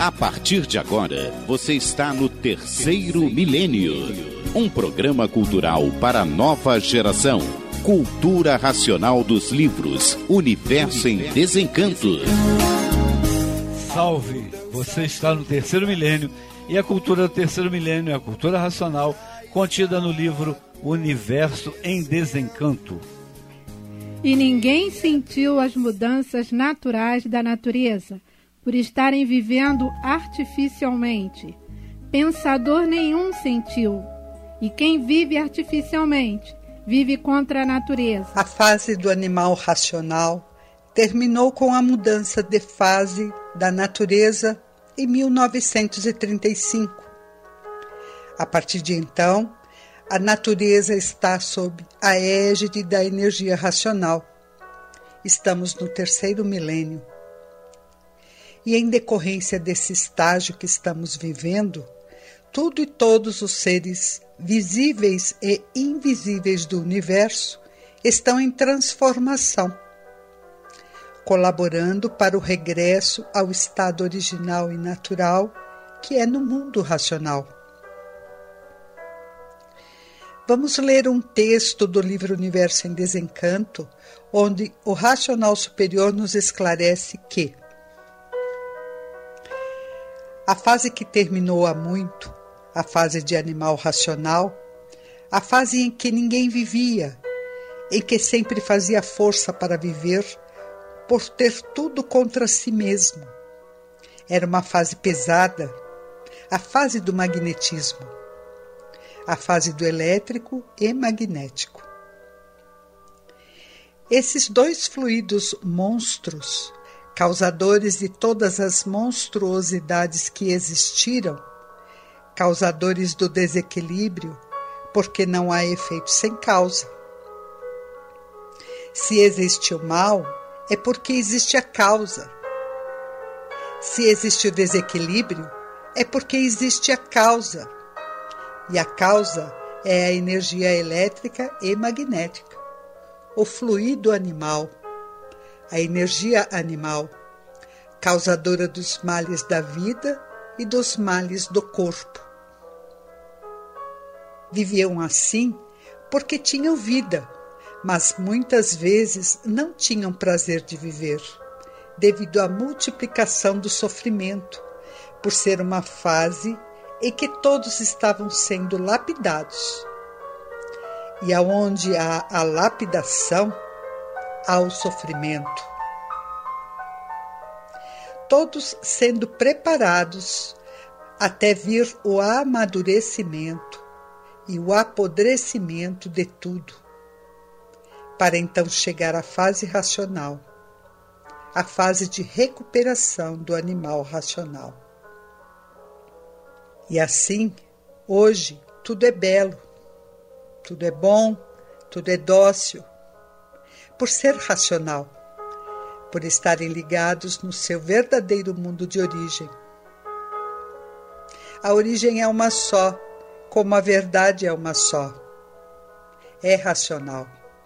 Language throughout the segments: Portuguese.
A partir de agora, você está no Terceiro Milênio, um programa cultural para a nova geração. Cultura racional dos livros, Universo em Desencanto. Salve! Você está no Terceiro Milênio e a cultura do Terceiro Milênio é a cultura racional contida no livro Universo em Desencanto. E ninguém sentiu as mudanças naturais da natureza, por estarem vivendo artificialmente. Pensador nenhum sentiu, e quem vive artificialmente, vive contra a natureza. A fase do animal racional terminou com a mudança de fase da natureza em 1935. A partir de então, a natureza está sob a égide da energia racional. Estamos no terceiro milênio. E em decorrência desse estágio que estamos vivendo, tudo e todos os seres visíveis e invisíveis do universo estão em transformação, colaborando para o regresso ao estado original e natural que é no mundo racional. Vamos ler um texto do livro Universo em Desencanto, onde o racional superior nos esclarece que a fase que terminou há muito, a fase de animal racional, a fase em que ninguém vivia, em que sempre fazia força para viver, por ter tudo contra si mesmo. Era uma fase pesada, a fase do magnetismo, a fase do elétrico e magnético. Esses dois fluidos monstros, causadores de todas as monstruosidades que existiram, causadores do desequilíbrio, porque não há efeito sem causa. Se existe o mal, é porque existe a causa. Se existe o desequilíbrio, é porque existe a causa. E a causa é a energia elétrica e magnética, o fluido animal, a energia animal, causadora dos males da vida e dos males do corpo. Viviam assim porque tinham vida, mas muitas vezes não tinham prazer de viver, devido à multiplicação do sofrimento, por ser uma fase em que todos estavam sendo lapidados. E aonde há a lapidação, há o sofrimento. Todos sendo preparados até vir o amadurecimento e o apodrecimento de tudo, para então chegar à fase racional, a fase de recuperação do animal racional. E assim, hoje, tudo é belo, tudo é bom, tudo é dócil, por ser racional, por estarem ligados no seu verdadeiro mundo de origem. A origem é uma só, como a verdade é uma só. É racional.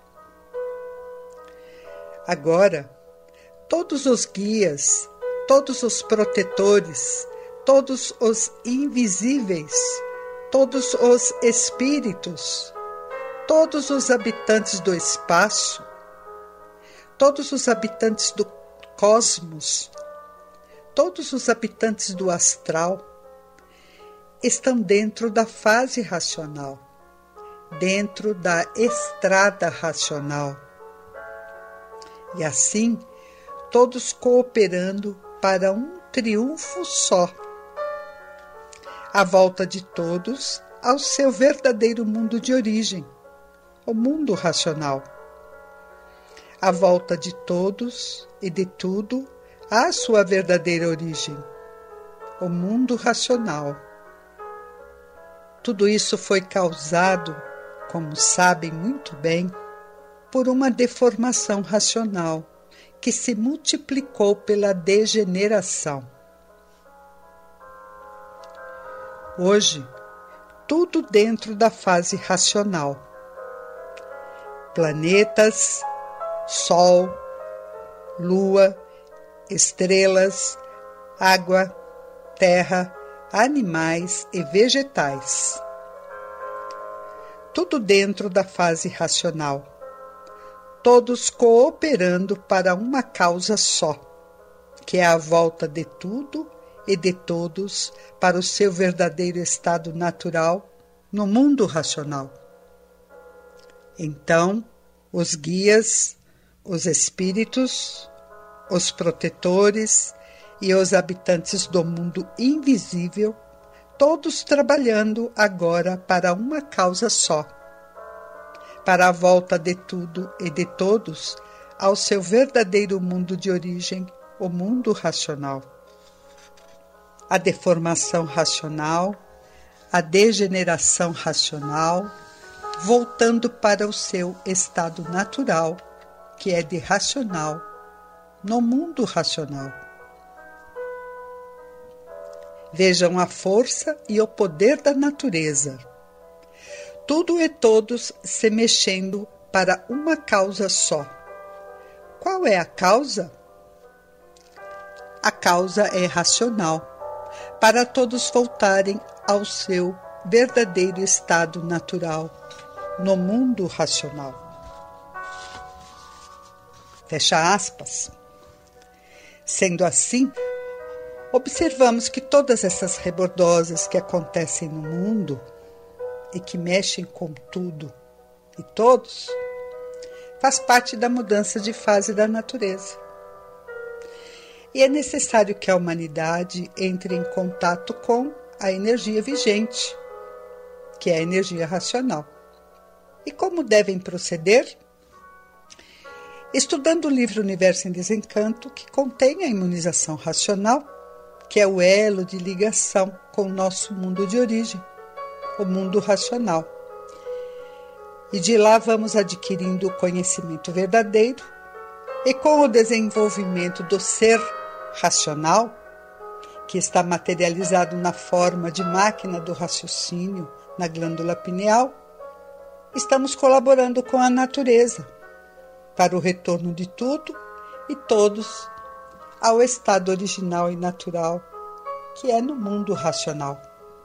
Agora, todos os guias, todos os protetores, todos os invisíveis, todos os espíritos, todos os habitantes do espaço, todos os habitantes do cosmos, todos os habitantes do astral, estão dentro da fase racional, dentro da estrada racional. E assim, todos cooperando para um triunfo só. A volta de todos ao seu verdadeiro mundo de origem, o mundo racional. A volta de todos e de tudo à sua verdadeira origem, o mundo racional. Tudo isso foi causado, como sabem muito bem, por uma deformação racional que se multiplicou pela degeneração. Hoje, tudo dentro da fase racional. Planetas, Sol, Lua, estrelas, água, terra, animais e vegetais. Tudo dentro da fase racional, todos cooperando para uma causa só, que é a volta de tudo e de todos para o seu verdadeiro estado natural no mundo racional. Então, os guias, os espíritos, os protetores e os habitantes do mundo invisível, todos trabalhando agora para uma causa só, para a volta de tudo e de todos ao seu verdadeiro mundo de origem, o mundo racional. A deformação racional, a degeneração racional, voltando para o seu estado natural, que é de racional, no mundo racional. Vejam a força e o poder da natureza. Tudo e todos se mexendo para uma causa só. Qual é a causa? A causa é racional, para todos voltarem ao seu verdadeiro estado natural, no mundo racional. Fecha aspas. Sendo assim, observamos que todas essas rebordosas que acontecem no mundo e que mexem com tudo e todos, faz parte da mudança de fase da natureza. E é necessário que a humanidade entre em contato com a energia vigente, que é a energia racional. E como devem proceder? Estudando o livro Universo em Desencanto, que contém a imunização racional, que é o elo de ligação com o nosso mundo de origem, o mundo racional. E de lá vamos adquirindo o conhecimento verdadeiro e com o desenvolvimento do ser racional, que está materializado na forma de máquina do raciocínio na glândula pineal, estamos colaborando com a natureza para o retorno de tudo e todos ao estado original e natural, que é no mundo racional.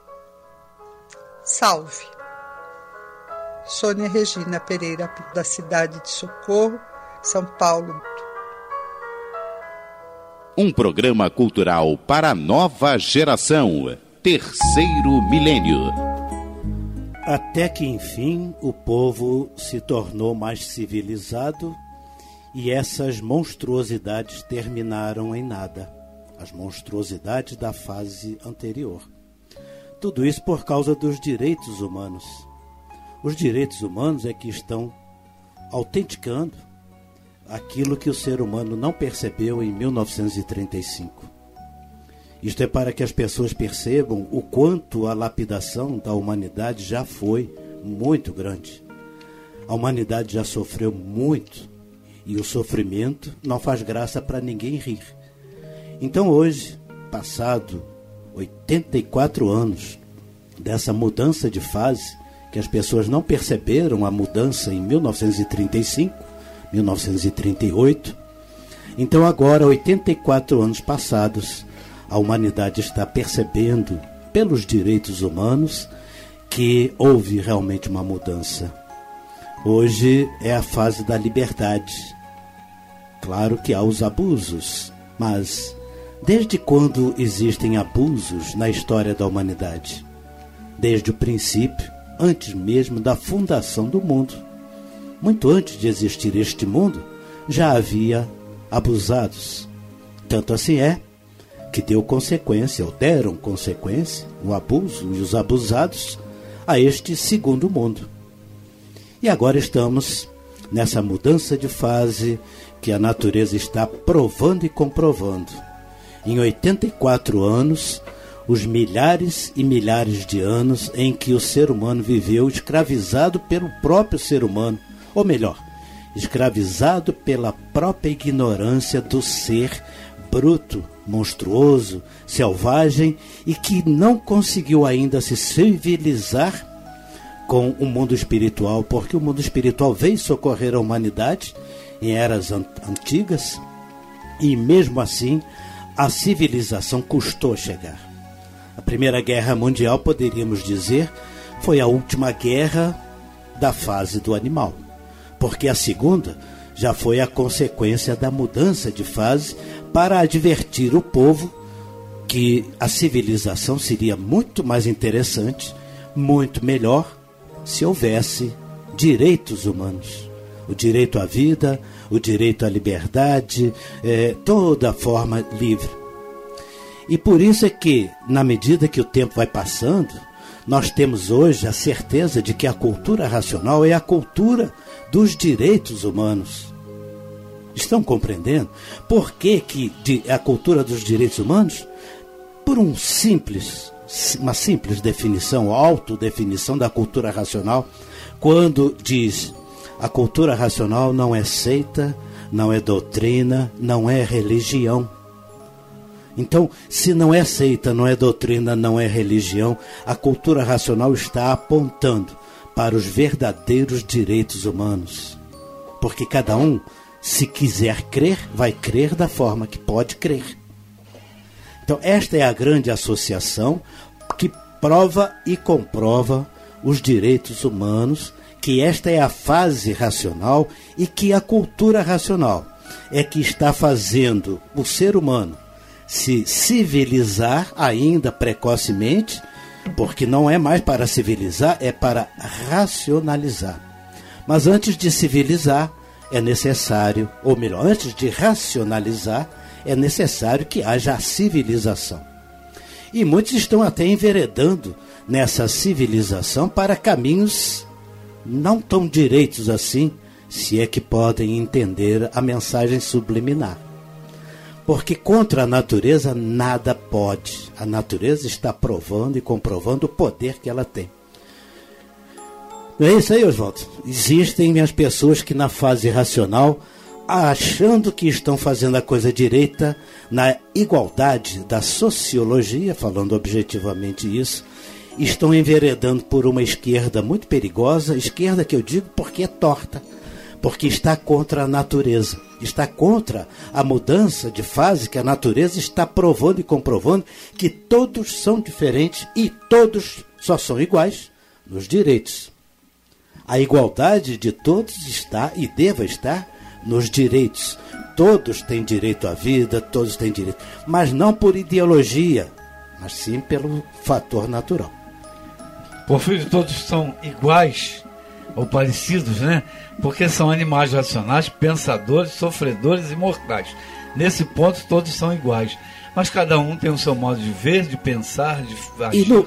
Salve! Sônia Regina Pereira, da cidade de Socorro, São Paulo. Um programa cultural para a nova geração. Terceiro milênio. Até que, enfim, o povo se tornou mais civilizado e essas monstruosidades terminaram em nada. As monstruosidades da fase anterior. Tudo isso por causa dos direitos humanos. Os direitos humanos é que estão autenticando aquilo que o ser humano não percebeu em 1935. Isto é para que as pessoas percebam o quanto a lapidação da humanidade já foi muito grande. A humanidade já sofreu muito e o sofrimento não faz graça para ninguém rir. Então hoje, passado 84 anos dessa mudança de fase, que as pessoas não perceberam a mudança em 1935, 1938, então agora, 84 anos passados, a humanidade está percebendo, pelos direitos humanos, que houve realmente uma mudança. Hoje é a fase da liberdade. Claro que há os abusos, mas desde quando existem abusos na história da humanidade? Desde o princípio, antes mesmo da fundação do mundo. Muito antes de existir este mundo, já havia abusados. Tanto assim é que deu consequência, ou deram consequência, o abuso e os abusados, a este segundo mundo. E agora estamos nessa mudança de fase que a natureza está provando e comprovando. Em 84 anos, os milhares e milhares de anos em que o ser humano viveu escravizado pelo próprio ser humano, ou melhor, escravizado pela própria ignorância do ser bruto, monstruoso, selvagem e que não conseguiu ainda se civilizar com o mundo espiritual, porque o mundo espiritual veio socorrer a humanidade em eras antigas e mesmo assim a civilização custou chegar. A Primeira Guerra Mundial, poderíamos dizer, foi a última guerra da fase do animal, porque a segunda já foi a consequência da mudança de fase para advertir o povo que a civilização seria muito mais interessante, muito melhor, se houvesse direitos humanos. O direito à vida, o direito à liberdade, toda forma livre. E por isso é que, na medida que o tempo vai passando, nós temos hoje a certeza de que a cultura racional é a cultura dos direitos humanos. Estão compreendendo? Por que a cultura dos direitos humanos? Por uma simples definição, autodefinição da cultura racional, quando diz: a cultura racional não é seita, não é doutrina, não é religião. Então, se não é seita, não é doutrina, não é religião, a cultura racional está apontando para os verdadeiros direitos humanos. Porque cada um, se quiser crer, vai crer da forma que pode crer. Então, esta é a grande associação que prova e comprova os direitos humanos, que esta é a fase racional e que a cultura racional é que está fazendo o ser humano se civilizar ainda precocemente, porque não é mais para civilizar, é para racionalizar. Mas antes de civilizar, é necessário, ou melhor, antes de racionalizar, é necessário que haja a civilização. E muitos estão até enveredando nessa civilização para caminhos não tão direitos assim, se é que podem entender a mensagem subliminar. Porque contra a natureza nada pode. A natureza está provando e comprovando o poder que ela tem. Não é isso aí, Oswaldo? Existem as pessoas que na fase racional, achando que estão fazendo a coisa direita, na igualdade da sociologia, falando objetivamente isso, estão enveredando por uma esquerda muito perigosa, esquerda que eu digo porque é torta, porque está contra a natureza, está contra a mudança de fase que a natureza está provando e comprovando que todos são diferentes e todos só são iguais nos direitos. A igualdade de todos está e deva estar nos direitos. Todos têm direito à vida, todos têm direito, mas não por ideologia, mas sim pelo fator natural. Porfírio, todos são iguais ou parecidos, né? Porque são animais racionais, pensadores, sofredores e mortais. Nesse ponto, todos são iguais. Mas cada um tem o seu modo de ver, de pensar, de agir.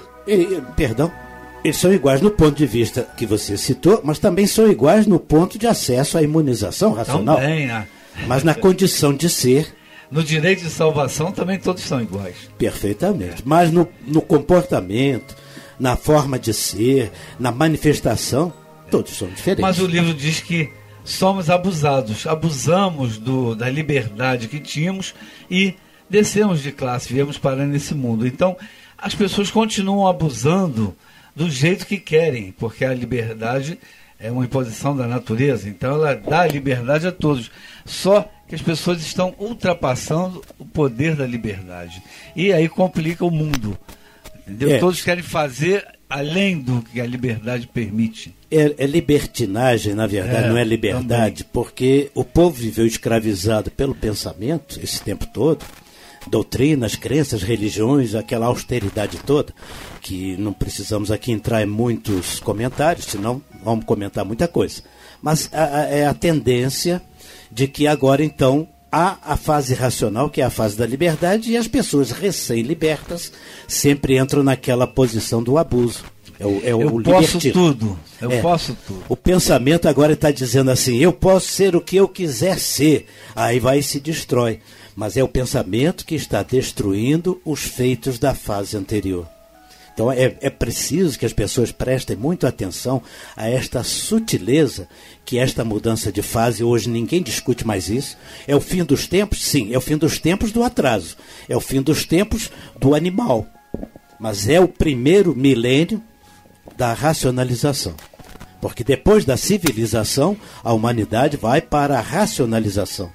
Eles são iguais no ponto de vista que você citou, mas também são iguais no ponto de acesso à imunização racional. Também, né? Mas na condição de ser... No direito de salvação também todos são iguais. Perfeitamente. Mas no comportamento, na forma de ser, na manifestação, todos são diferentes. Mas o livro diz que somos abusados, abusamos da liberdade que tínhamos e descemos de classe, viemos parar nesse mundo. Então, as pessoas continuam abusando do jeito que querem, porque a liberdade é uma imposição da natureza, então ela dá a liberdade a todos. Só que as pessoas estão ultrapassando o poder da liberdade. E aí complica o mundo. Entendeu? Todos querem fazer além do que a liberdade permite. É libertinagem, na verdade, não é liberdade, também. Porque o povo viveu escravizado pelo pensamento esse tempo todo, doutrinas, crenças, religiões, aquela austeridade toda, que não precisamos aqui entrar em muitos comentários, senão vamos comentar muita coisa. Mas é a tendência de que agora, então, há a fase racional, que é a fase da liberdade, e as pessoas recém-libertas sempre entram naquela posição do abuso. Eu posso tudo. Posso tudo. O pensamento agora está dizendo assim, eu posso ser o que eu quiser ser. Aí vai e se destrói. Mas é o pensamento que está destruindo os feitos da fase anterior. Então é preciso que as pessoas prestem muito atenção a esta sutileza, que esta mudança de fase, hoje ninguém discute mais isso. É o fim dos tempos? Sim, é o fim dos tempos do atraso. É o fim dos tempos do animal. Mas é o primeiro milênio da racionalização. Porque depois da civilização, a humanidade vai para a racionalização.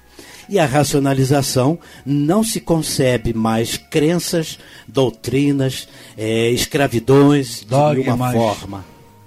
E a racionalização não se concebe mais crenças, doutrinas, escravidões de uma forma.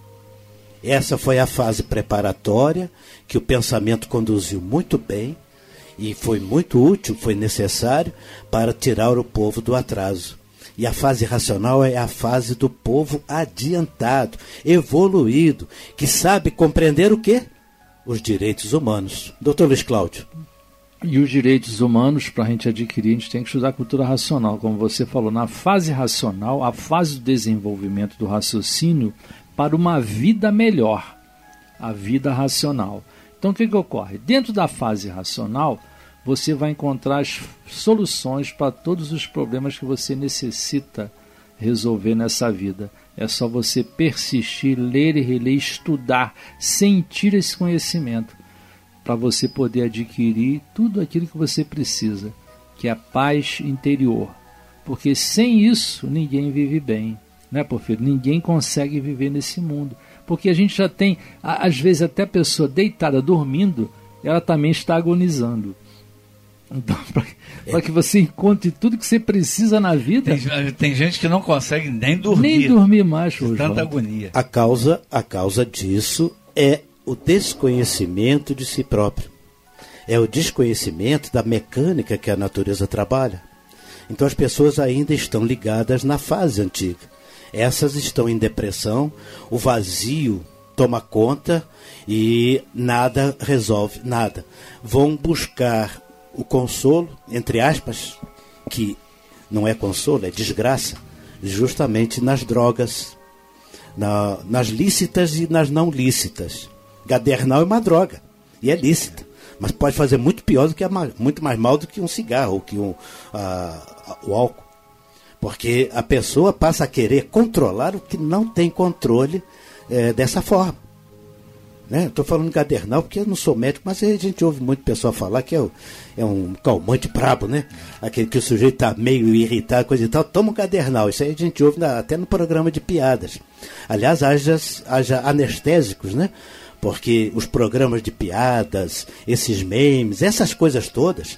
Essa foi a fase preparatória que o pensamento conduziu muito bem e foi muito útil, foi necessário para tirar o povo do atraso. E a fase racional é a fase do povo adiantado, evoluído, que sabe compreender o quê? Os direitos humanos. Doutor Luiz Cláudio. E os direitos humanos, para a gente adquirir, a gente tem que estudar a cultura racional. Como você falou, na fase racional, a fase do desenvolvimento do raciocínio para uma vida melhor, a vida racional. Então o que ocorre? Dentro da fase racional, você vai encontrar as soluções para todos os problemas que você necessita resolver nessa vida. É só você persistir, ler e reler, estudar, sentir esse conhecimento, para você poder adquirir tudo aquilo que você precisa, que é a paz interior. Porque sem isso, ninguém vive bem. Né, Porfírio? Ninguém consegue viver nesse mundo. Porque a gente já tem, às vezes até a pessoa deitada, dormindo, ela também está agonizando. Então, para que você encontre tudo que você precisa na vida... Tem gente que não consegue nem dormir. Nem dormir mais hoje. Tanta agonia. A causa disso é o desconhecimento de si próprio. É o desconhecimento da mecânica que a natureza trabalha. Então as pessoas ainda estão ligadas na fase antiga. Essas estão em depressão, o vazio toma conta e nada resolve, nada. Vão buscar o consolo, entre aspas, que não é consolo, é desgraça, justamente nas drogas, nas lícitas e nas não lícitas. Gadernal é uma droga, e é lícita, mas pode fazer muito pior do que muito mais mal do que um cigarro, ou que o álcool. Porque a pessoa passa a querer controlar o que não tem controle dessa forma. Estou falando de gadernal porque eu não sou médico, mas a gente ouve muito pessoal falar que é um calmante brabo, né? Aquele que o sujeito está meio irritado, coisa e tal, toma um gadernal. Isso aí a gente ouve até no programa de piadas. Aliás, haja anestésicos, né? Porque os programas de piadas, esses memes, essas coisas todas,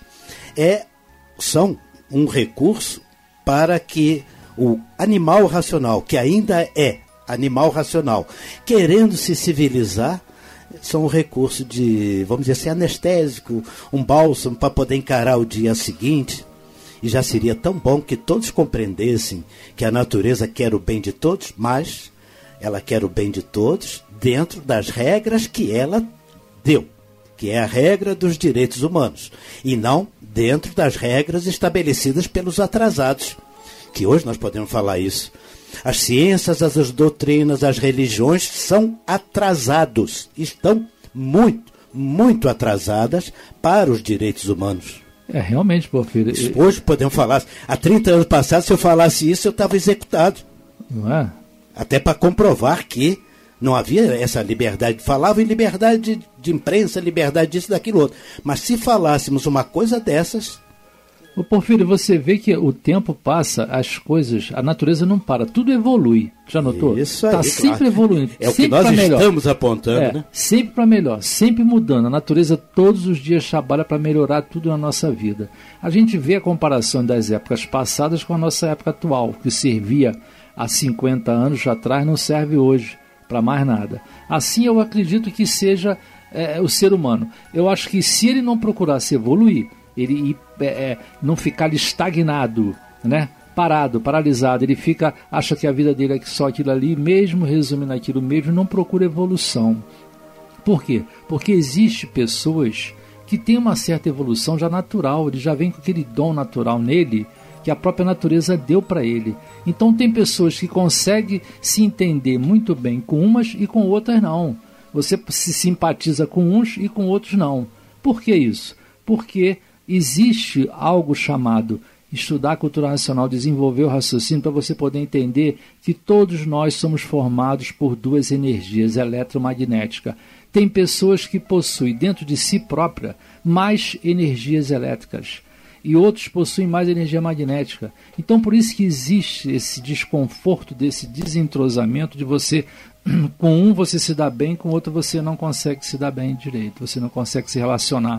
são um recurso para que o animal racional, que ainda é animal racional, querendo se civilizar, são um recurso de, vamos dizer assim, anestésico, um bálsamo para poder encarar o dia seguinte. E já seria tão bom que todos compreendessem que a natureza quer o bem de todos, mas ela quer o bem de todos dentro das regras que ela deu, que é a regra dos direitos humanos, e não dentro das regras estabelecidas pelos atrasados, que hoje nós podemos falar isso. As ciências, as doutrinas, as religiões são atrasados, estão muito, muito atrasadas para os direitos humanos. Realmente, Porfírio. Hoje podemos falar, há 30 anos passados, se eu falasse isso, eu estava executado. Não é? Até para comprovar que não havia essa liberdade. Falava em liberdade de imprensa, liberdade disso, daquilo outro. Mas se falássemos uma coisa dessas... Ô Porfírio, você vê que o tempo passa, as coisas, a natureza não para, tudo evolui. Já notou? Isso aí, está sempre evoluindo. É o que nós estamos apontando, né? Sempre para melhor, sempre mudando. A natureza todos os dias trabalha para melhorar tudo na nossa vida. A gente vê a comparação das épocas passadas com a nossa época atual, que servia há 50 anos atrás, não serve hoje para mais nada. Assim eu acredito que seja o ser humano. Eu acho que se ele não procurasse evoluir, ele não ficar estagnado, né? Paralisado, ele acha que a vida dele é só aquilo ali, mesmo resumindo aquilo mesmo, não procura evolução. Por quê? Porque existem pessoas que têm uma certa evolução já natural, ele já vem com aquele dom natural nele, que a própria natureza deu para ele. Então tem pessoas que conseguem se entender muito bem com umas e com outras não. Você se simpatiza com uns e com outros não. Por que isso? Porque existe algo chamado estudar a cultura racional, desenvolver o raciocínio para você poder entender que todos nós somos formados por duas energias eletromagnéticas. Tem pessoas que possuem dentro de si própria mais energias elétricas e outros possuem mais energia magnética. Então por isso que existe esse desconforto, desse desentrosamento de você, com um você se dá bem, com o outro você não consegue se dar bem direito, você não consegue se relacionar.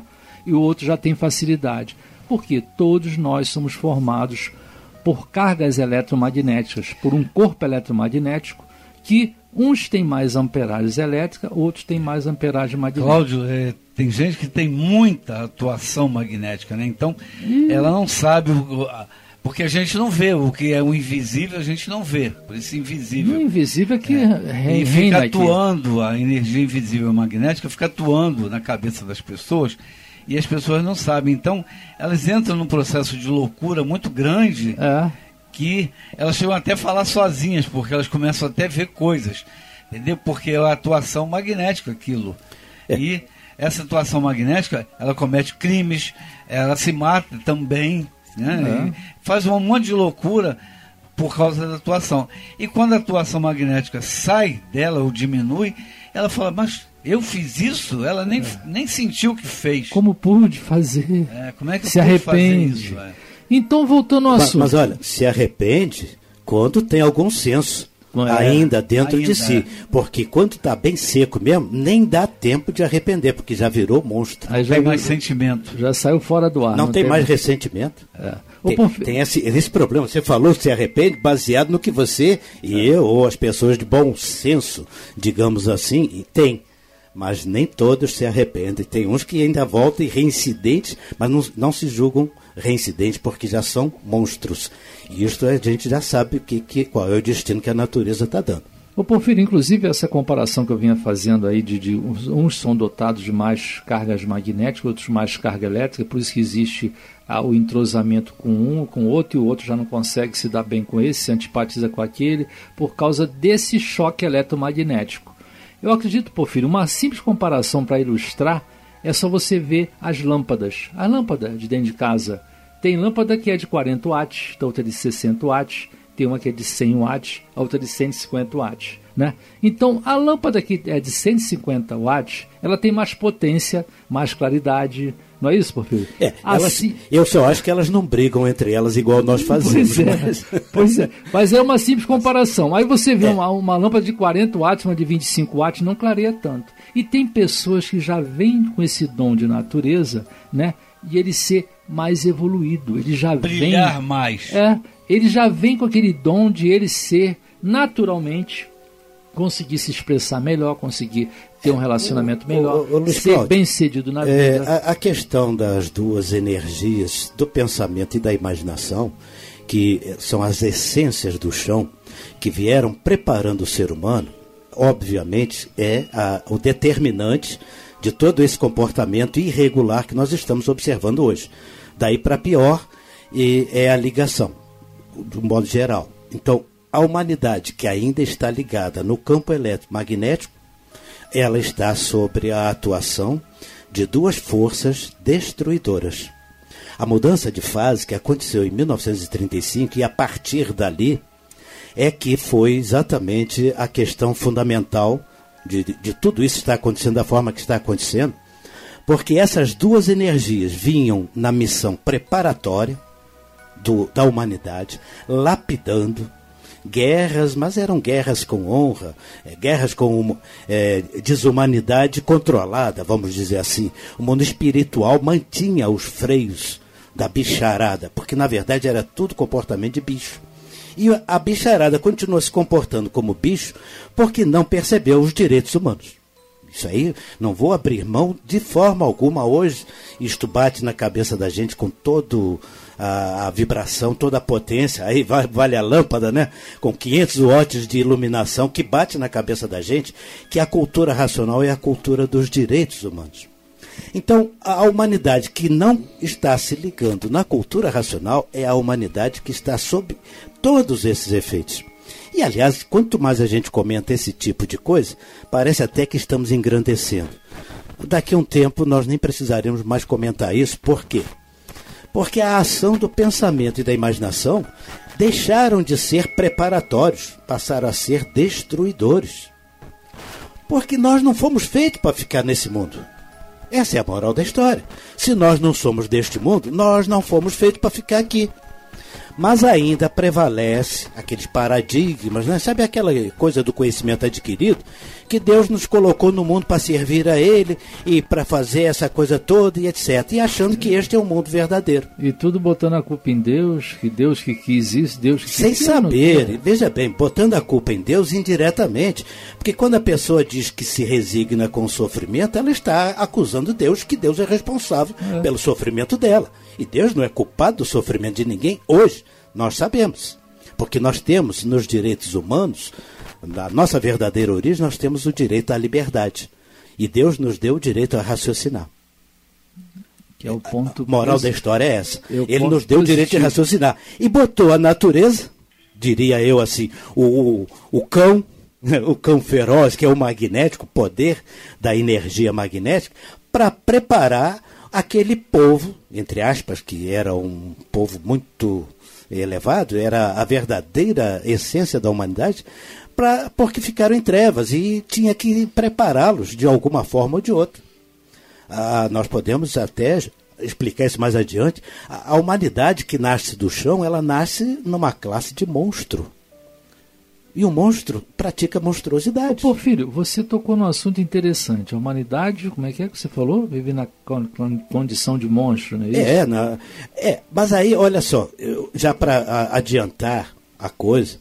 e o outro já tem facilidade. Porque todos nós somos formados por cargas eletromagnéticas, por um corpo eletromagnético que uns têm mais amperagem elétrica, outros têm mais amperagem magnética. Cláudio, tem gente que tem muita atuação magnética, né? Então, ela não sabe, porque a gente não vê, o que é o invisível a gente não vê, por isso invisível. O invisível é que e fica atuando, a energia invisível magnética fica atuando na cabeça das pessoas, e as pessoas não sabem. Então, elas entram num processo de loucura muito grande, que elas chegam até a falar sozinhas, porque elas começam até a ver coisas, entendeu? Porque é a atuação magnética aquilo. E essa atuação magnética, ela comete crimes, ela se mata também, né? Faz um monte de loucura por causa da atuação. E quando a atuação magnética sai dela ou diminui, ela fala, mas eu fiz isso? Ela nem sentiu que fez. Como pude fazer? Como é que se arrepende? Fazer isso? Então, voltando ao assunto. Mas olha, se arrepende quando tem algum senso ainda dentro de si. Porque quando está bem seco mesmo, nem dá tempo de arrepender, porque já virou monstro. Aí já tem mais sentimento. Já saiu fora do ar. Não tem mais ressentimento. Tem esse problema. Você falou que se arrepende baseado no que você e eu, ou as pessoas de bom senso, digamos assim, tem. Mas nem todos se arrependem. Tem uns que ainda voltam reincidentes, mas não se julgam reincidentes porque já são monstros. E isto a gente já sabe qual é o destino que a natureza está dando. Ô Porfírio, inclusive essa comparação que eu vinha fazendo aí de uns são dotados de mais cargas magnéticas, outros mais carga elétrica, por isso que existe o entrosamento com um, com o outro, e o outro já não consegue se dar bem com esse, se antipatiza com aquele, por causa desse choque eletromagnético. Eu acredito, Porfírio, uma simples comparação para ilustrar é só você ver as lâmpadas. A lâmpada de dentro de casa, tem lâmpada que é de 40 watts, outra de 60 watts, tem uma que é de 100 watts, a outra de 150 watts. Né? Então, a lâmpada que é de 150 watts, ela tem mais potência, mais claridade. Não é isso, Porfírio? Eu só acho que elas não brigam entre elas igual nós fazemos. Pois é. Mas é uma simples comparação. Aí você vê uma lâmpada de 40 watts, uma de 25 watts, não clareia tanto. E tem pessoas que já vêm com esse dom de natureza, né? E ele ser mais evoluído. Ele já brilhar mais. Ele já vem com aquele dom de ele ser naturalmente, conseguir se expressar melhor, conseguir ter um relacionamento melhor, ser bem-sucedido na vida. A questão das duas energias, do pensamento e da imaginação, que são as essências do chão, que vieram preparando o ser humano, obviamente o determinante de todo esse comportamento irregular que nós estamos observando hoje. Daí para pior, é a ligação, de um modo geral. Então, a humanidade que ainda está ligada no campo eletromagnético, ela está sob a atuação de duas forças destruidoras. A mudança de fase que aconteceu em 1935 e a partir dali é que foi exatamente a questão fundamental de tudo isso estar acontecendo da forma que está acontecendo, porque essas duas energias vinham na missão preparatória da humanidade, lapidando guerras, mas eram guerras com honra, guerras com desumanidade controlada, vamos dizer assim. O mundo espiritual mantinha os freios da bicharada, porque na verdade era tudo comportamento de bicho. E a bicharada continua se comportando como bicho porque não percebeu os direitos humanos. Isso aí não vou abrir mão de forma alguma hoje. Isto bate na cabeça da gente com toda a vibração, toda a potência. Aí vale a lâmpada, né? Com 500 watts de iluminação, que bate na cabeça da gente que a cultura racional é a cultura dos direitos humanos. Então, a humanidade que não está se ligando na cultura racional é a humanidade que está sob todos esses efeitos. E, aliás, quanto mais a gente comenta esse tipo de coisa, parece até que estamos engrandecendo. Daqui a um tempo nós nem precisaremos mais comentar isso. Por quê? Porque a ação do pensamento e da imaginação deixaram de ser preparatórios, passaram a ser destruidores. Porque nós não fomos feitos para ficar nesse mundo. Essa é a moral da história. Se nós não somos deste mundo, nós não fomos feitos para ficar aqui. Mas ainda prevalece aqueles paradigmas, né? Sabe aquela coisa do conhecimento adquirido que Deus nos colocou no mundo para servir a Ele e para fazer essa coisa toda e etc. E achando que este é o mundo verdadeiro. E tudo botando a culpa em Deus que quis isso, Deus que quis. Sem saber, veja bem, botando a culpa em Deus indiretamente. Porque quando a pessoa diz que se resigna com o sofrimento, ela está acusando Deus, que Deus é responsável pelo sofrimento dela. E Deus não é culpado do sofrimento de ninguém hoje, nós sabemos. Porque nós temos nos direitos humanos, na nossa verdadeira origem, nós temos o direito à liberdade. E Deus nos deu o direito a raciocinar. Que é o ponto. A moral da história é essa. Ele nos deu o direito de raciocinar. E botou a natureza, diria eu assim, o cão feroz, que é o magnético, o poder da energia magnética, para preparar aquele povo, entre aspas, que era um povo muito elevado, era a verdadeira essência da humanidade, porque ficaram em trevas e tinha que prepará-los de alguma forma ou de outra. Nós podemos até explicar isso mais adiante. A humanidade que nasce do chão, ela nasce numa classe de monstro. E o monstro pratica monstruosidade. Porfírio, você tocou num assunto interessante. A humanidade, como é que você falou? Vive na condição de monstro, não é isso? Mas aí, olha só, já para adiantar a coisa,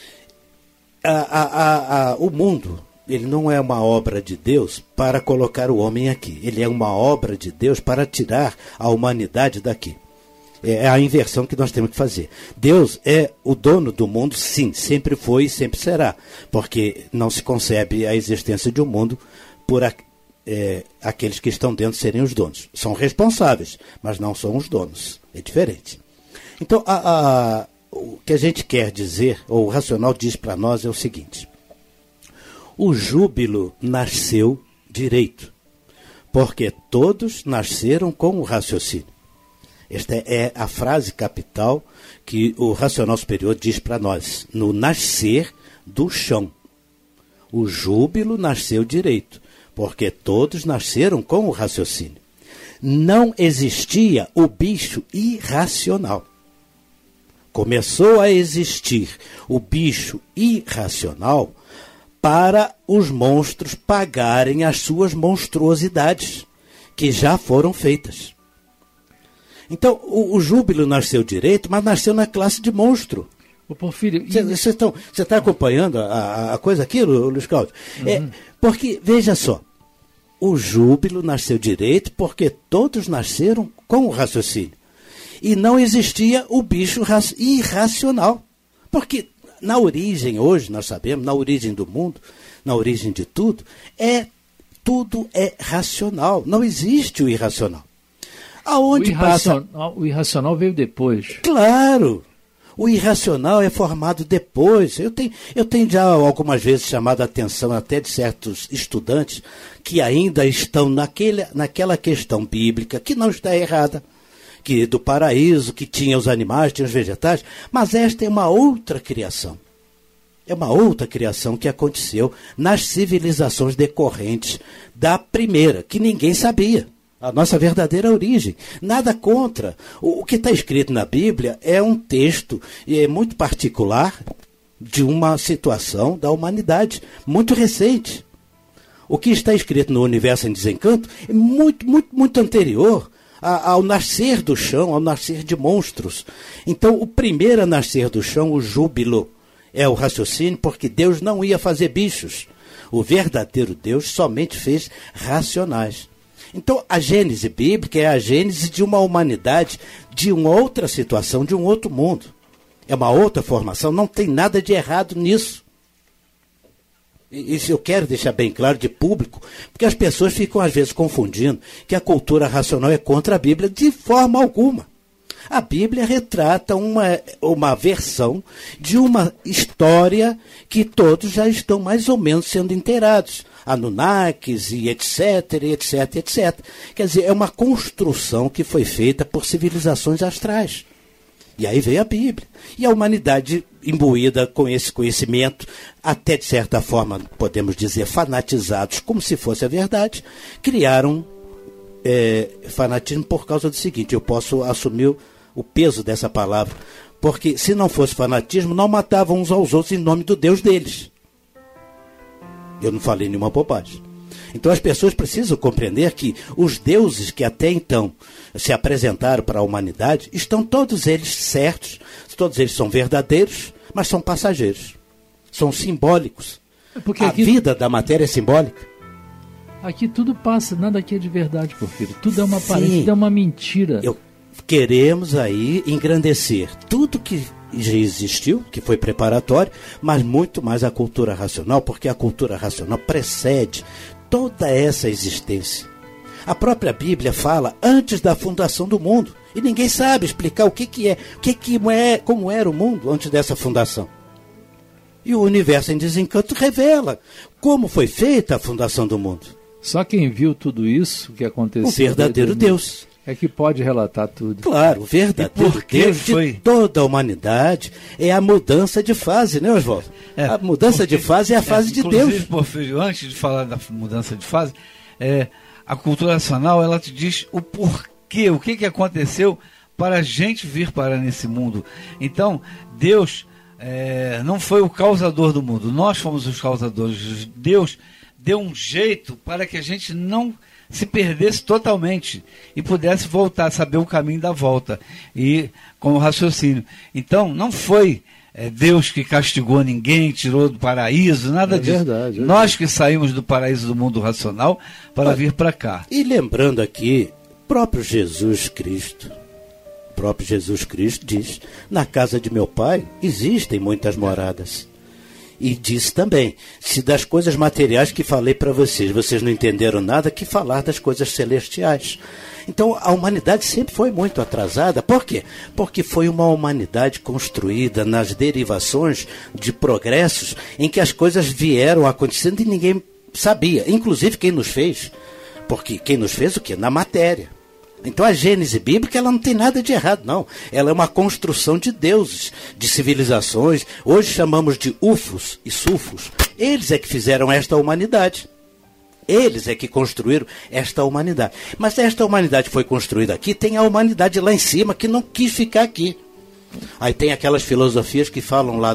o mundo, ele não é uma obra de Deus para colocar o homem aqui. Ele é uma obra de Deus para tirar a humanidade daqui. É a inversão que nós temos que fazer. Deus é o dono do mundo, sim, sempre foi e sempre será. Porque não se concebe a existência de um mundo por aqueles que estão dentro serem os donos. São responsáveis, mas não são os donos. É diferente. Então, o que a gente quer dizer, ou o racional diz para nós é o seguinte: o júbilo nasceu direito, porque todos nasceram com o raciocínio. Esta é a frase capital que o racional superior diz para nós, no nascer do chão. O júbilo nasceu direito, porque todos nasceram com o raciocínio. Não existia o bicho irracional. Começou a existir o bicho irracional para os monstros pagarem as suas monstruosidades, que já foram feitas. Então, o júbilo nasceu direito, mas nasceu na classe de monstro. O Porfírio... Você está acompanhando a coisa aqui, Luiz Cláudio? Uhum. Porque, veja só, o júbilo nasceu direito porque todos nasceram com o raciocínio. E não existia o bicho irracional. Porque na origem, hoje nós sabemos, na origem do mundo, na origem de tudo é racional. Não existe o irracional. O irracional veio depois. Claro! O irracional é formado depois. Eu tenho já algumas vezes chamado a atenção até de certos estudantes que ainda estão naquela questão bíblica, que não está errada, que do paraíso, que tinha os animais, tinha os vegetais, mas esta é uma outra criação. É uma outra criação que aconteceu nas civilizações decorrentes da primeira, que ninguém sabia. A nossa verdadeira origem. Nada contra. O que está escrito na Bíblia é um texto muito particular de uma situação da humanidade, muito recente. O que está escrito no Universo em Desencanto é muito, muito, muito anterior ao nascer do chão, ao nascer de monstros. Então, o primeiro a nascer do chão, o júbilo, é o raciocínio, porque Deus não ia fazer bichos. O verdadeiro Deus somente fez racionais. Então, a gênese bíblica é a gênese de uma humanidade, de uma outra situação, de um outro mundo. É uma outra formação, não tem nada de errado nisso. Isso eu quero deixar bem claro de público, porque as pessoas ficam às vezes confundindo que a cultura racional é contra a Bíblia, de forma alguma. A Bíblia retrata uma versão de uma história que todos já estão mais ou menos sendo inteirados. Anunnakis e etc, etc, etc. Quer dizer, é uma construção que foi feita por civilizações astrais. E aí veio a Bíblia. E a humanidade, imbuída com esse conhecimento, até de certa forma, podemos dizer, fanatizados, como se fosse a verdade, criaram fanatismo por causa do seguinte: eu posso assumir o peso dessa palavra, porque se não fosse fanatismo, não matavam uns aos outros em nome do Deus deles. Eu não falei nenhuma bobagem. Então as pessoas precisam compreender que os deuses que até então se apresentaram para a humanidade, estão todos eles certos, todos eles são verdadeiros, mas são passageiros, são simbólicos. Porque a vida da matéria é simbólica. Aqui tudo passa, nada aqui é de verdade, Porfírio. Tudo é uma aparência, tudo é uma mentira. Queremos aí engrandecer tudo que já existiu, que foi preparatório, mas muito mais a cultura racional, porque a cultura racional precede toda essa existência. A própria Bíblia fala antes da fundação do mundo, e ninguém sabe explicar como era o mundo antes dessa fundação. E o Universo em Desencanto revela como foi feita a fundação do mundo. Só quem viu tudo isso que aconteceu, o verdadeiro Deus, é que pode relatar tudo. Claro, o verdadeiro Deus de toda a humanidade é a mudança de fase, né, Oswaldo? A mudança de fase é a fase de Deus. Inclusive, Porfírio, antes de falar da mudança de fase, a cultura racional, ela te diz o porquê, o que aconteceu para a gente vir parar nesse mundo. Então, Deus não foi o causador do mundo, nós fomos os causadores. Deus deu um jeito para que a gente não se perdesse totalmente e pudesse voltar, saber o caminho da volta, e com o raciocínio. Então, não foi Deus que castigou ninguém, tirou do paraíso, nada disso. Verdade, nós que saímos do paraíso do mundo racional para vir para cá. E lembrando aqui, próprio Jesus Cristo diz: na casa de meu pai existem muitas moradas. E diz também: se das coisas materiais que falei para vocês não entenderam nada, que falar das coisas celestiais. Então a humanidade sempre foi muito atrasada. Por quê? Porque foi uma humanidade construída nas derivações de progressos em que as coisas vieram acontecendo e ninguém sabia, inclusive quem nos fez. Porque quem nos fez o quê? Na matéria. Então a Gênese bíblica, ela não tem nada de errado, não. Ela é uma construção de deuses, de civilizações. Hoje chamamos de ufos e sufos. Eles é que fizeram esta humanidade. Eles é que construíram esta humanidade. Mas esta humanidade foi construída aqui, tem a humanidade lá em cima que não quis ficar aqui. Aí tem aquelas filosofias que falam lá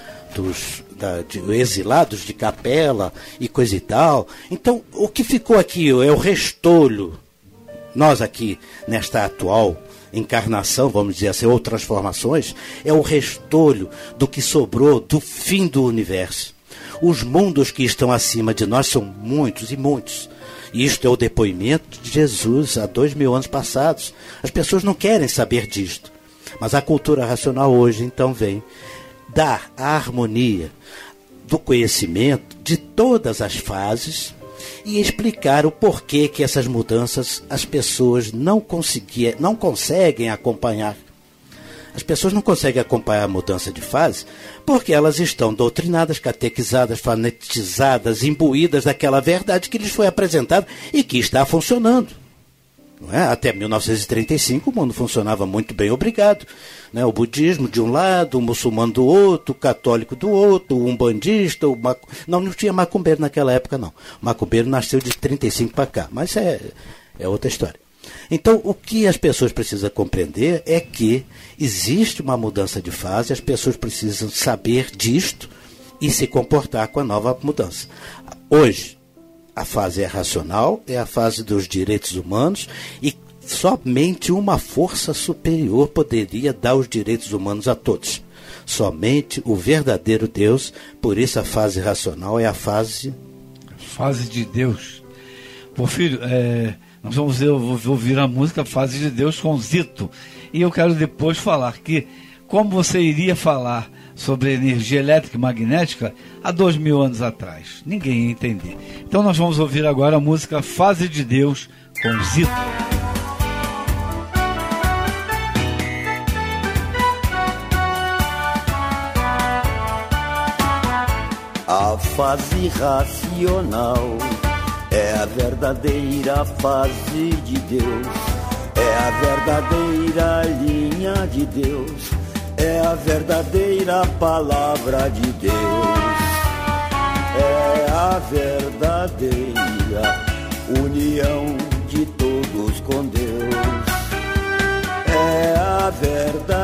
dos exilados de Capela e coisa e tal. Então o que ficou aqui é o restolho. Nós aqui, nesta atual encarnação, vamos dizer assim, ou transformações, é o restolho do que sobrou do fim do universo. Os mundos que estão acima de nós são muitos e muitos. E isto é o depoimento de Jesus há 2000 anos passados. As pessoas não querem saber disto. Mas a cultura racional hoje, então, vem dar a harmonia do conhecimento de todas as fases e explicar o porquê que essas mudanças as pessoas não conseguem acompanhar. As pessoas não conseguem acompanhar a mudança de fase porque elas estão doutrinadas, catequizadas, fanatizadas, imbuídas daquela verdade que lhes foi apresentada e que está funcionando. Não é? Até 1935 o mundo funcionava muito bem, obrigado. Né? O budismo de um lado, o muçulmano do outro, o católico do outro, o umbandista, não tinha macumbeiro naquela época não. O macumbeiro nasceu de 35 para cá, mas é outra história. Então o que as pessoas precisam compreender é que existe uma mudança de fase, as pessoas precisam saber disto e se comportar com a nova mudança. Hoje, a fase é racional, é a fase dos direitos humanos e somente uma força superior poderia dar os direitos humanos a todos. Somente o verdadeiro Deus, por isso a fase racional é a fase de Deus. Porfírio, nós vamos ouvir a música Fase de Deus com Zito. E eu quero depois falar que, como você iria falar sobre energia elétrica e magnética há 2000 anos atrás? Ninguém ia entender. Então nós vamos ouvir agora a música Fase de Deus com Zito. A fase racional é a verdadeira fase de Deus, é a verdadeira linha de Deus, é a verdadeira palavra de Deus, é a verdadeira união de todos com Deus, é a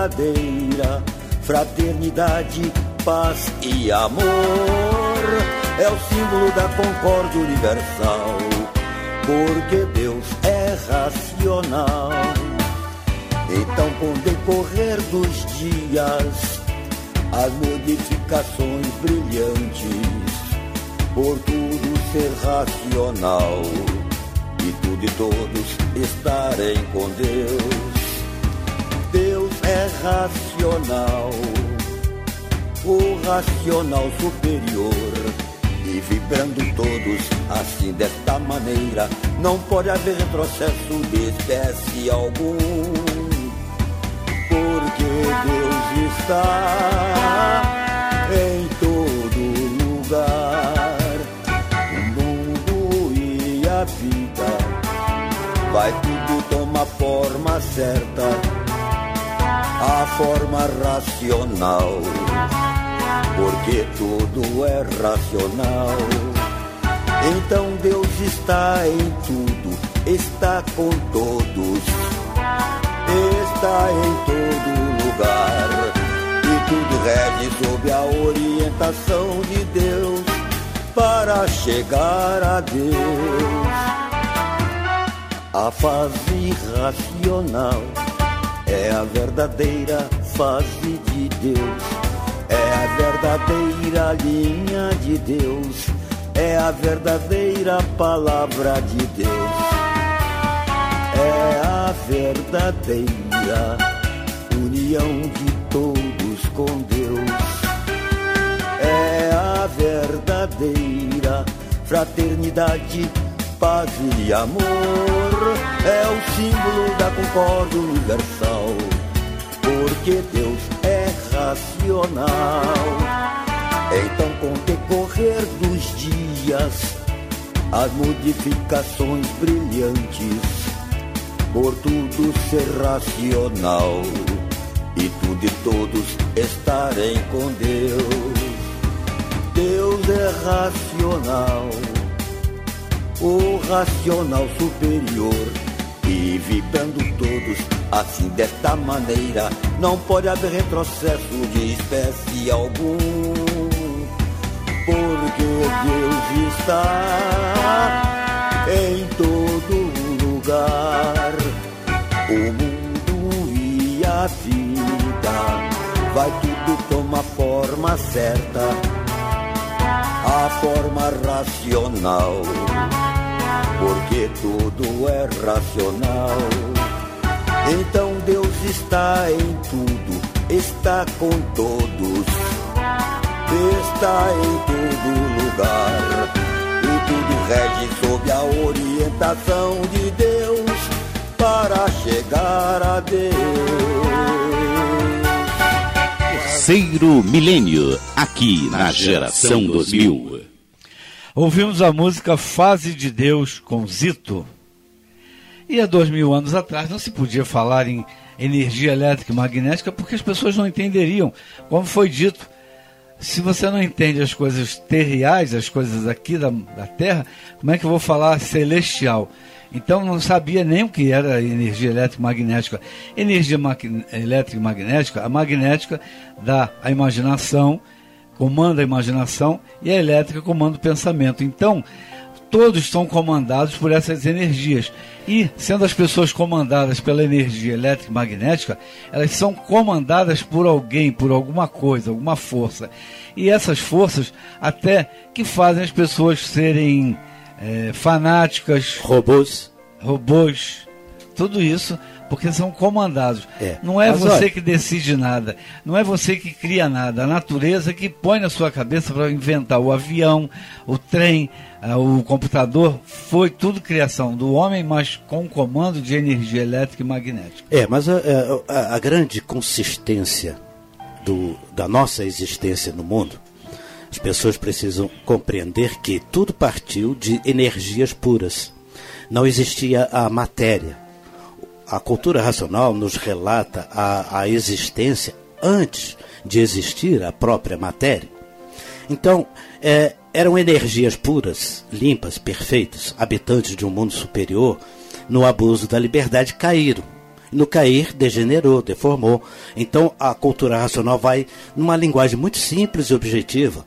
verdadeira fraternidade, paz e amor. é o símbolo da concórdia universal, porque Deus é racional. Então, com o decorrer dos dias, as modificações brilhantes, por tudo ser racional, e tudo e todos estarem com Deus. Deus é racional, o racional superior, e vibrando todos assim desta maneira, não pode haver retrocesso de espécie algum, porque Deus está em todo lugar. O mundo e a vida vai tudo tomar forma certa, a forma racional, porque tudo é racional. Então Deus está em tudo, está com todos, está em todo lugar, e tudo rege sob a orientação de Deus para chegar a Deus. A fase racional é a verdadeira fase de Deus, é a verdadeira linha de Deus, é a verdadeira palavra de Deus, é a verdadeira união de todos com Deus, é a verdadeira fraternidade, paz e amor, é o símbolo da concórdia universal, porque Deus é racional. Então, com o decorrer dos dias, as modificações brilhantes, por tudo ser racional, e tudo e todos estarem com Deus. Deus é racional, o racional superior, e vibrando todos assim desta maneira, não pode haver retrocesso de espécie algum, porque Deus está em todo lugar. O mundo e a vida vai tudo tomar forma certa, a forma racional, porque tudo é racional. Então Deus está em tudo, está com todos, está em todo lugar, e tudo rege sob a orientação de Deus para chegar a Deus. Terceiro milênio, aqui na Geração 2000. Ouvimos a música Fase de Deus com Zito. E há 2000 anos atrás não se podia falar em energia elétrica e magnética porque as pessoas não entenderiam. Como foi dito, se você não entende as coisas terreais, as coisas aqui da Terra, como é que eu vou falar celestial? Então não sabia nem o que era energia elétrica e magnética. Energia elétrica e magnética, a magnética dá a imaginação, comanda a imaginação, e a elétrica comanda o pensamento. Então, todos são comandados por essas energias. E, sendo as pessoas comandadas pela energia elétrica e magnética, elas são comandadas por alguém, por alguma coisa, alguma força. E essas forças até que fazem as pessoas serem fanáticas, robôs, tudo isso porque são comandados. Não é você que decide nada, não é você que cria nada, a natureza que põe na sua cabeça para inventar o avião, o trem, o computador, foi tudo criação do homem, mas com comando de energia elétrica e magnética. Mas a grande consistência da nossa existência no mundo, as pessoas precisam compreender que tudo partiu de energias puras. Não existia a matéria. A cultura racional nos relata a existência antes de existir a própria matéria. Então, eram energias puras, limpas, perfeitas, habitantes de um mundo superior, no abuso da liberdade caíram. No cair, degenerou, deformou. Então, a cultura racional vai numa linguagem muito simples e objetiva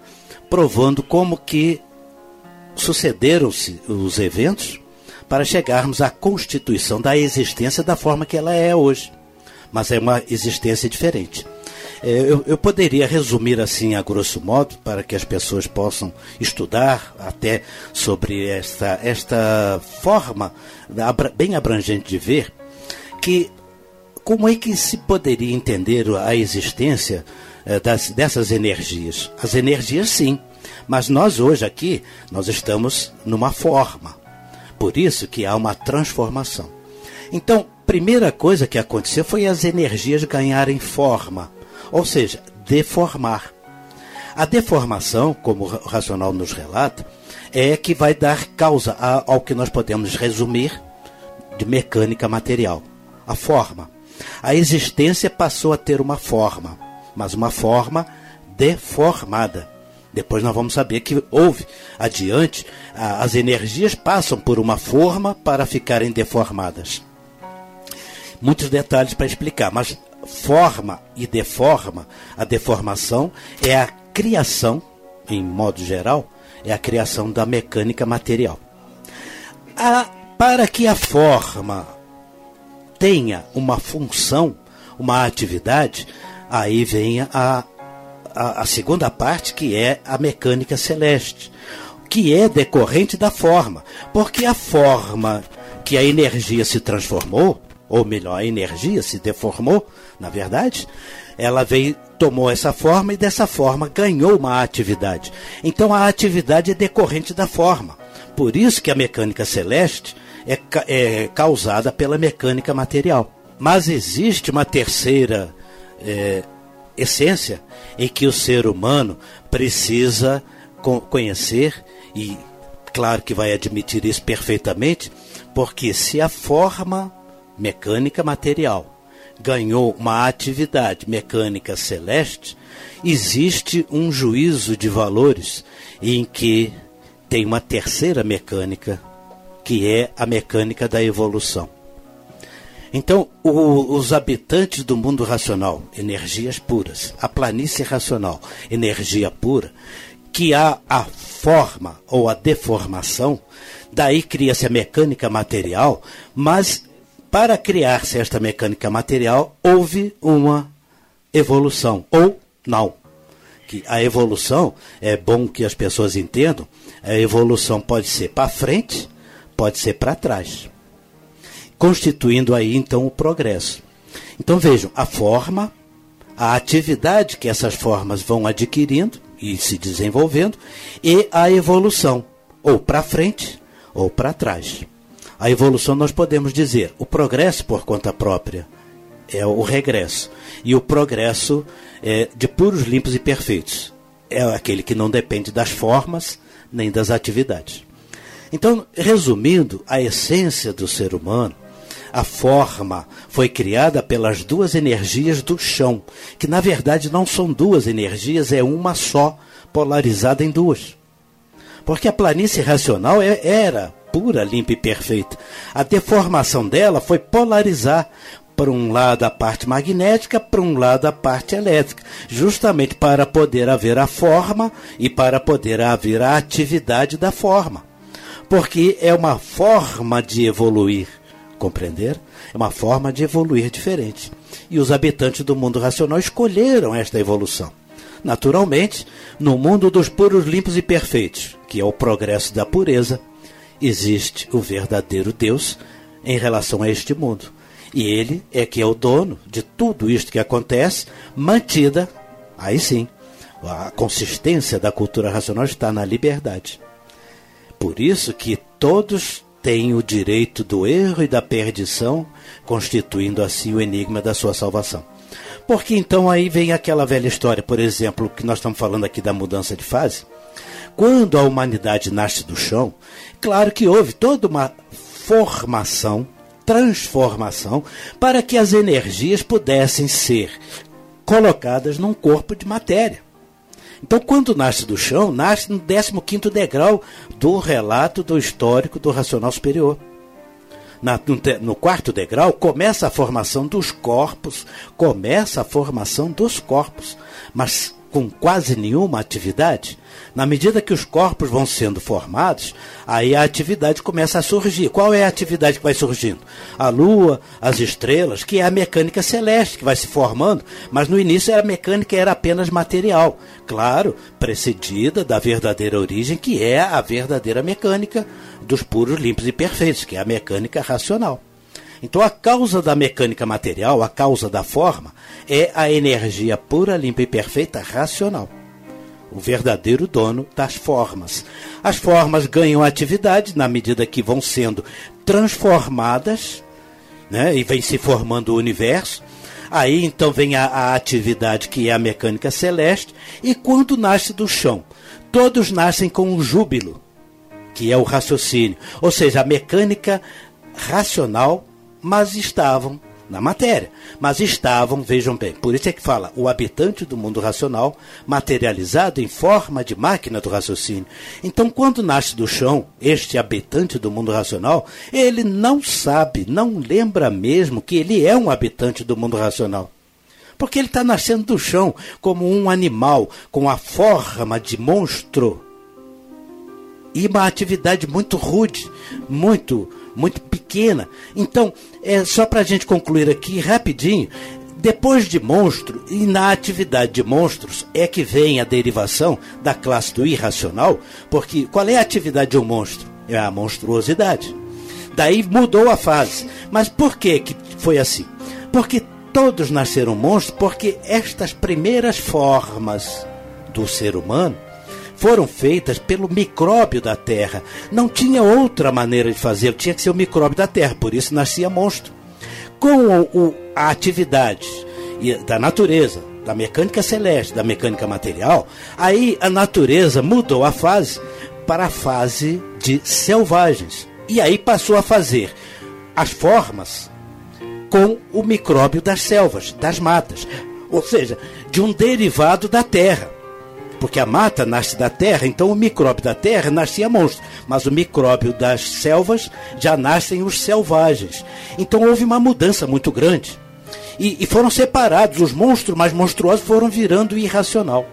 provando como que sucederam-se os eventos para chegarmos à constituição da existência da forma que ela é hoje. Mas é uma existência diferente. Eu poderia resumir assim, a grosso modo, para que as pessoas possam estudar até sobre esta forma bem abrangente de ver, que como é que se poderia entender a existência dessas energias? As energias, sim, mas nós hoje aqui, nós estamos numa forma. Por isso que há uma transformação. Então, primeira coisa que aconteceu foi as energias ganharem forma, ou seja, deformar. A deformação, como o racional nos relata, é que vai dar causa ao que nós podemos resumir de mecânica material, a forma. A existência passou a ter uma forma, mas uma forma deformada. Depois nós vamos saber que houve, adiante, as energias passam por uma forma para ficarem deformadas. Muitos detalhes para explicar, mas forma e deforma, a deformação é a criação, em modo geral, é a criação da mecânica material. Para que a forma tenha uma função, uma atividade, aí vem a segunda parte, que é a mecânica celeste, que é decorrente da forma, porque a forma que a energia se transformou, ou melhor, a energia se deformou, na verdade, ela tomou essa forma e dessa forma ganhou uma atividade. Então a atividade é decorrente da forma. Por isso que a mecânica celeste é causada pela mecânica material. Mas existe uma terceira essência em que o ser humano precisa conhecer, e claro que vai admitir isso perfeitamente, porque se a forma mecânica material ganhou uma atividade mecânica celeste, existe um juízo de valores em que tem uma terceira mecânica, que é a mecânica da evolução. Então, os habitantes do mundo racional, energias puras, a planície racional, energia pura, que há a forma ou a deformação, daí cria-se a mecânica material, mas para criar-se esta mecânica material, houve uma evolução, ou não. Que a evolução, é bom que as pessoas entendam, a evolução pode ser para frente, pode ser para trás, constituindo aí então o progresso. Então vejam, a forma, a atividade que essas formas vão adquirindo e se desenvolvendo, e a evolução, ou para frente ou para trás. A evolução nós podemos dizer, o progresso por conta própria é o regresso, e o progresso é de puros, limpos e perfeitos. É aquele que não depende das formas nem das atividades. Então, resumindo, a essência do ser humano, a forma foi criada pelas duas energias do chão, que na verdade não são duas energias, é uma só, polarizada em duas. Porque a planície racional era pura, limpa e perfeita. A deformação dela foi polarizar para um lado a parte magnética, para um lado a parte elétrica, justamente para poder haver a forma e para poder haver a atividade da forma. Porque é uma forma de evoluir, compreender? É uma forma de evoluir diferente. E os habitantes do mundo racional escolheram esta evolução. Naturalmente, no mundo dos puros, limpos e perfeitos, que é o progresso da pureza, existe o verdadeiro Deus em relação a este mundo. E ele é que é o dono de tudo isto que acontece, mantida, aí sim, a consistência da cultura racional está na liberdade. Por isso que todos têm o direito do erro e da perdição, constituindo assim o enigma da sua salvação. Porque então aí vem aquela velha história, por exemplo, que nós estamos falando aqui da mudança de fase. Quando a humanidade nasce do chão, claro que houve toda uma formação, transformação, para que as energias pudessem ser colocadas num corpo de matéria. Então, quando nasce do chão, nasce no 15º degrau do relato do histórico do racional superior. No 4º degrau, começa a formação dos corpos, mas com quase nenhuma atividade. Na medida que os corpos vão sendo formados, aí a atividade começa a surgir. Qual é a atividade que vai surgindo? A Lua, as estrelas, que é a mecânica celeste que vai se formando, mas no início a mecânica era apenas material. Claro, precedida da verdadeira origem, que é a verdadeira mecânica dos puros, limpos e perfeitos, que é a mecânica racional. Então a causa da mecânica material, a causa da forma, é a energia pura, limpa e perfeita racional. O verdadeiro dono das formas. As formas ganham atividade na medida que vão sendo transformadas, né, e vem se formando o universo. Aí então vem a atividade que é a mecânica celeste, e quando nasce do chão, todos nascem com um júbilo, que é o raciocínio, ou seja, a mecânica racional, mas estavam na matéria, mas estavam, vejam bem, por isso é que fala, o habitante do mundo racional materializado em forma de máquina do raciocínio. Então, quando nasce do chão, este habitante do mundo racional, ele não sabe, não lembra mesmo que ele é um habitante do mundo racional. Porque ele está nascendo do chão como um animal, com a forma de monstro e uma atividade muito rude, muito pequena. Então, só para a gente concluir aqui rapidinho, depois de monstro, e na atividade de monstros, é que vem a derivação da classe do irracional, porque qual é a atividade de um monstro? É a monstruosidade. Daí mudou a fase. Mas por que foi assim? Porque todos nasceram monstros, porque estas primeiras formas do ser humano foram feitas pelo micróbio da Terra. Não tinha outra maneira de fazer, tinha que ser o micróbio da Terra, por isso nascia monstro. Com a atividade da natureza, da mecânica celeste, da mecânica material, aí a natureza mudou a fase para a fase de selvagens. E aí passou a fazer as formas com o micróbio das selvas, das matas, ou seja, de um derivado da Terra. Porque a mata nasce da terra, então o micróbio da terra nascia monstro. Mas o micróbio das selvas já nascem os selvagens. Então houve uma mudança muito grande. E foram separados. Os monstros mais monstruosos foram virando irracional.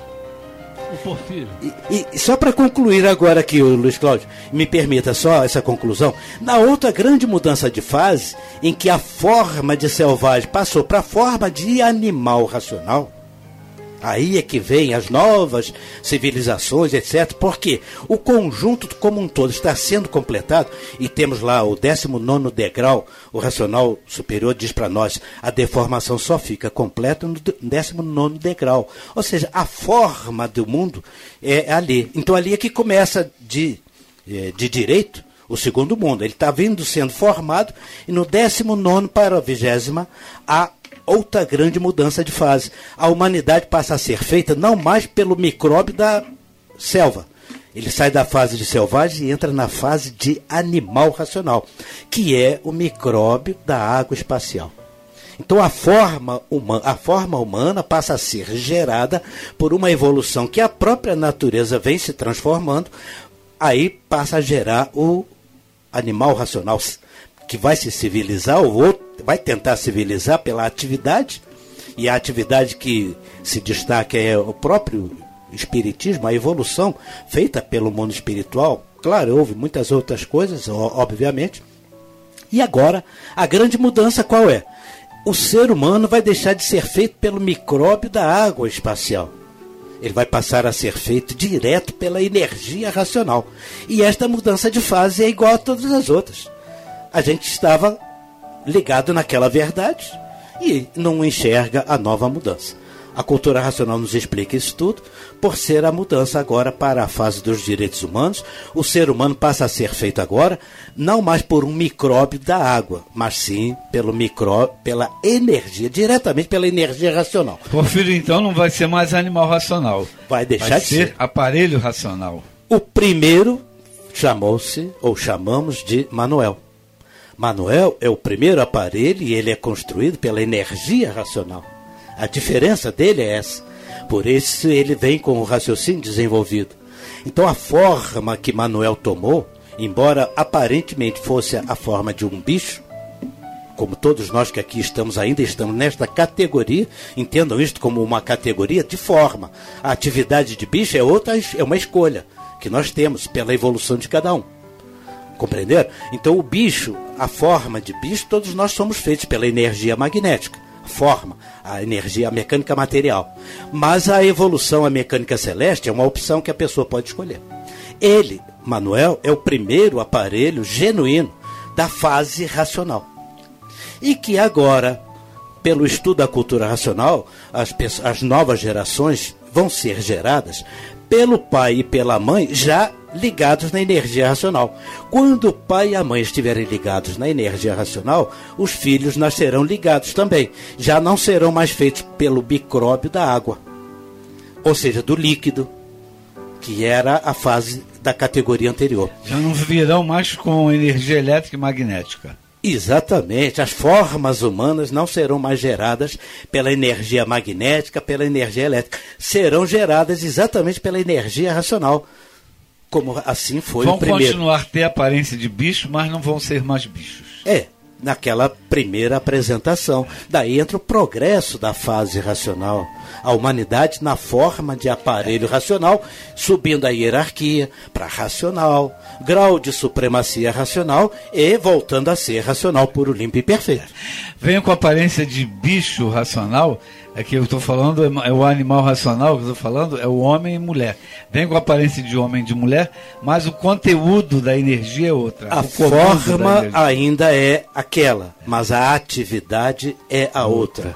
O Porfírio. E só para concluir agora aqui, Luiz Cláudio, me permita só essa conclusão. Na outra grande mudança de fase, em que a forma de selvagem passou para a forma de animal racional, aí é que vem as novas civilizações, etc. Porque o conjunto como um todo está sendo completado e temos lá o 19º degrau. O racional superior diz para nós, a deformação só fica completa no 19º degrau. Ou seja, a forma do mundo é ali. Então ali é que começa de direito o segundo mundo. Ele está vindo sendo formado e no 19º para a 20ª a outra grande mudança de fase. A humanidade passa a ser feita não mais pelo micróbio da selva. Ele sai da fase de selvagem e entra na fase de animal racional, que é o micróbio da água espacial. Então a forma humana passa a ser gerada por uma evolução que a própria natureza vem se transformando, aí passa a gerar o animal racional, que vai se civilizar, ou vai tentar civilizar pela atividade, e a atividade que se destaca é o próprio espiritismo, a evolução feita pelo mundo espiritual. Claro, houve muitas outras coisas, obviamente. E agora, a grande mudança qual é? O ser humano vai deixar de ser feito pelo micróbio da água espacial. Ele vai passar a ser feito direto pela energia racional. E esta mudança de fase é igual a todas as outras. A gente estava ligado naquela verdade e não enxerga a nova mudança. A cultura racional nos explica isso tudo, por ser a mudança agora para a fase dos direitos humanos. O ser humano passa a ser feito agora, não mais por um micróbio da água, mas sim pela energia, diretamente pela energia racional. Porfírio, então, não vai ser mais animal racional. Vai deixar de ser aparelho racional. O primeiro chamou-se, ou chamamos de Manuel. Manuel é o primeiro aparelho e ele é construído pela energia racional. A diferença dele é essa. Por isso ele vem com o raciocínio desenvolvido. Então a forma que Manuel tomou, embora aparentemente fosse a forma de um bicho, como todos nós que aqui ainda estamos nesta categoria, entendam isto como uma categoria de forma. A atividade de bicho é uma escolha que nós temos pela evolução de cada um. Compreenderam? Então o bicho, a forma de bicho, todos nós somos feitos pela energia magnética, a forma, a energia, a mecânica material. Mas a evolução, a mecânica celeste, é uma opção que a pessoa pode escolher. Ele, Manuel, é o primeiro aparelho genuíno da fase racional. E que agora, pelo estudo da cultura racional, as novas gerações vão ser geradas pelo pai e pela mãe já ligados na energia racional. Quando o pai e a mãe estiverem ligados na energia racional, os filhos nascerão ligados também. Já não serão mais feitos pelo micróbio da água, ou seja, do líquido, que era a fase da categoria anterior. Já não virão mais com energia elétrica e magnética. Exatamente, as formas humanas não serão mais geradas pela energia magnética, pela energia elétrica, serão geradas exatamente pela energia racional, como assim foi o primeiro. Vão continuar a ter aparência de bicho, mas não vão ser mais bichos. Naquela primeira apresentação. Daí entra o progresso da fase racional. A humanidade na forma de aparelho racional, subindo a hierarquia para racional, grau de supremacia racional e voltando a ser racional, puro, limpo e perfeito. Venho com a aparência de bicho racional, é que eu estou falando, é o animal racional que eu estou falando, é o homem e mulher. Vem com a aparência de homem e de mulher, mas o conteúdo da energia é outra. A forma ainda é aquela, mas a atividade é a outra.